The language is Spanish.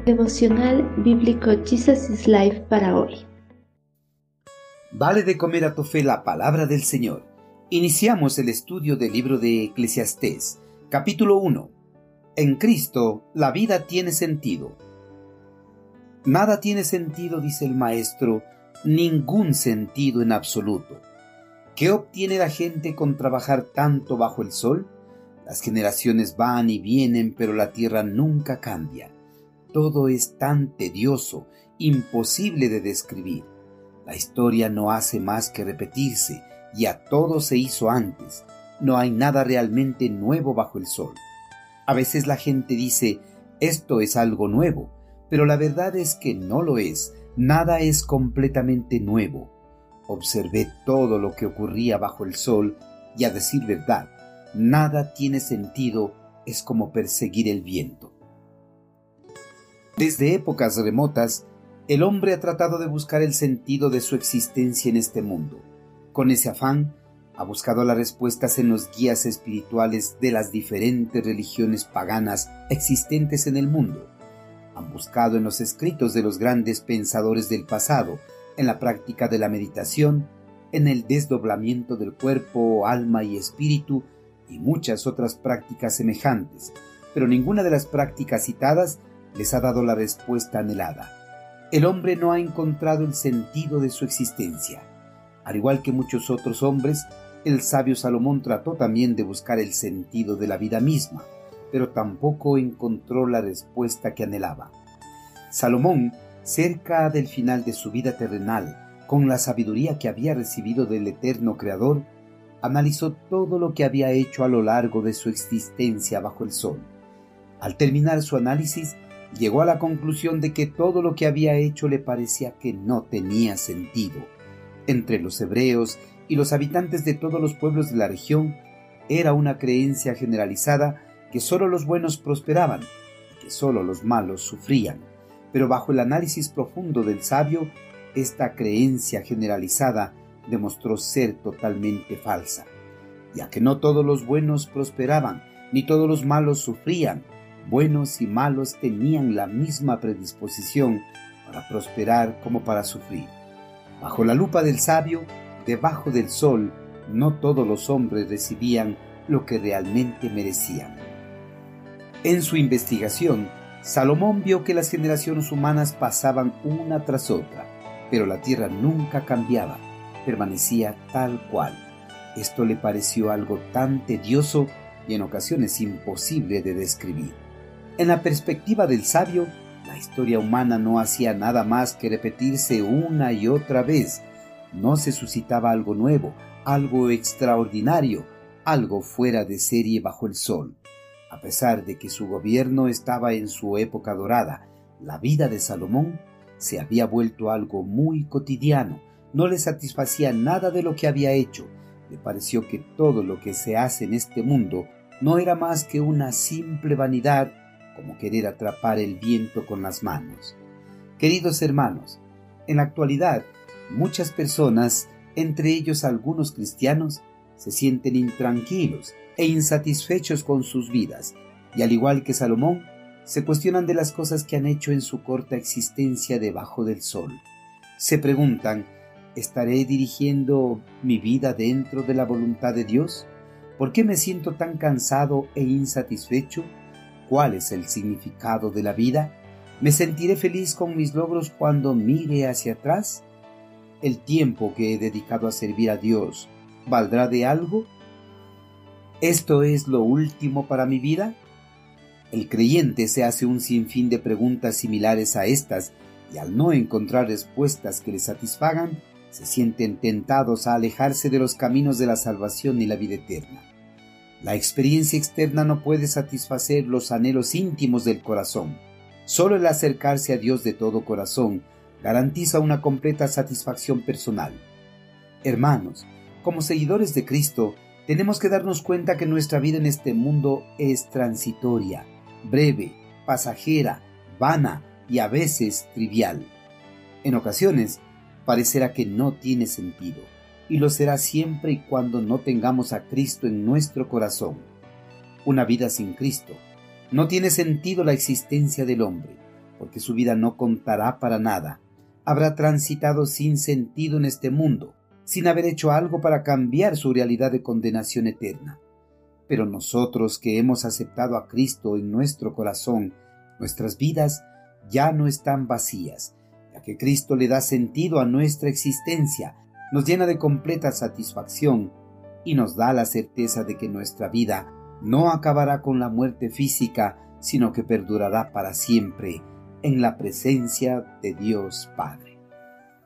Devocional bíblico Jesus is Life para hoy. Dale de comer a tu fe la palabra del Señor. Iniciamos el estudio del libro de Eclesiastés, capítulo 1. En Cristo la vida tiene sentido. Nada tiene sentido, dice el maestro, ningún sentido en absoluto. ¿Qué obtiene la gente con trabajar tanto bajo el sol? Las generaciones van y vienen, pero la tierra nunca cambia. Todo es tan tedioso, imposible de describir. La historia no hace más que repetirse, y a todo se hizo antes. No hay nada realmente nuevo bajo el sol. A veces la gente dice, esto es algo nuevo, pero la verdad es que no lo es. Nada es completamente nuevo. Observé todo lo que ocurría bajo el sol, y a decir verdad, nada tiene sentido, es como perseguir el viento. Desde épocas remotas, el hombre ha tratado de buscar el sentido de su existencia en este mundo. Con ese afán, ha buscado las respuestas en los guías espirituales de las diferentes religiones paganas existentes en el mundo. Han buscado en los escritos de los grandes pensadores del pasado, en la práctica de la meditación, en el desdoblamiento del cuerpo, alma y espíritu, y muchas otras prácticas semejantes, pero ninguna de las prácticas citadas les ha dado la respuesta anhelada. El hombre no ha encontrado el sentido de su existencia. Al igual que muchos otros hombres, el sabio Salomón trató también de buscar el sentido de la vida misma, pero tampoco encontró la respuesta que anhelaba. Salomón, cerca del final de su vida terrenal, con la sabiduría que había recibido del eterno Creador, analizó todo lo que había hecho a lo largo de su existencia bajo el sol. Al terminar su análisis, llegó a la conclusión de que todo lo que había hecho le parecía que no tenía sentido. Entre los hebreos y los habitantes de todos los pueblos de la región, era una creencia generalizada que solo los buenos prosperaban y que solo los malos sufrían. Pero bajo el análisis profundo del sabio, esta creencia generalizada demostró ser totalmente falsa, ya que no todos los buenos prosperaban, ni todos los malos sufrían. Buenos y malos tenían la misma predisposición para prosperar como para sufrir. Bajo la lupa del sabio, debajo del sol, no todos los hombres recibían lo que realmente merecían. En su investigación, Salomón vio que las generaciones humanas pasaban una tras otra, pero la tierra nunca cambiaba, permanecía tal cual. Esto le pareció algo tan tedioso y en ocasiones imposible de describir. En la perspectiva del sabio, la historia humana no hacía nada más que repetirse una y otra vez. No se suscitaba algo nuevo, algo extraordinario, algo fuera de serie bajo el sol. A pesar de que su gobierno estaba en su época dorada, la vida de Salomón se había vuelto algo muy cotidiano. No le satisfacía nada de lo que había hecho. Le pareció que todo lo que se hace en este mundo no era más que una simple vanidad, como querer atrapar el viento con las manos. Queridos hermanos, en la actualidad, muchas personas, entre ellos algunos cristianos, se sienten intranquilos e insatisfechos con sus vidas, y al igual que Salomón, se cuestionan de las cosas que han hecho en su corta existencia debajo del sol. Se preguntan, ¿estaré dirigiendo mi vida dentro de la voluntad de Dios? ¿Por qué me siento tan cansado e insatisfecho? ¿Cuál es el significado de la vida? ¿Me sentiré feliz con mis logros cuando mire hacia atrás? ¿El tiempo que he dedicado a servir a Dios valdrá de algo? ¿Esto es lo último para mi vida? El creyente se hace un sinfín de preguntas similares a estas y al no encontrar respuestas que le satisfagan, se sienten tentados a alejarse de los caminos de la salvación y la vida eterna. La experiencia externa no puede satisfacer los anhelos íntimos del corazón. Solo el acercarse a Dios de todo corazón garantiza una completa satisfacción personal. Hermanos, como seguidores de Cristo, tenemos que darnos cuenta que nuestra vida en este mundo es transitoria, breve, pasajera, vana y a veces trivial. En ocasiones, parecerá que no tiene sentido, y lo será siempre y cuando no tengamos a Cristo en nuestro corazón. Una vida sin Cristo. No tiene sentido la existencia del hombre. porque su vida no contará para nada. Habrá transitado sin sentido en este mundo, sin haber hecho algo para cambiar su realidad de condenación eterna. Pero nosotros que hemos aceptado a Cristo en nuestro corazón, nuestras vidas ya no están vacías, ya que Cristo le da sentido a nuestra existencia, nos llena de completa satisfacción y nos da la certeza de que nuestra vida no acabará con la muerte física, sino que perdurará para siempre en la presencia de Dios Padre.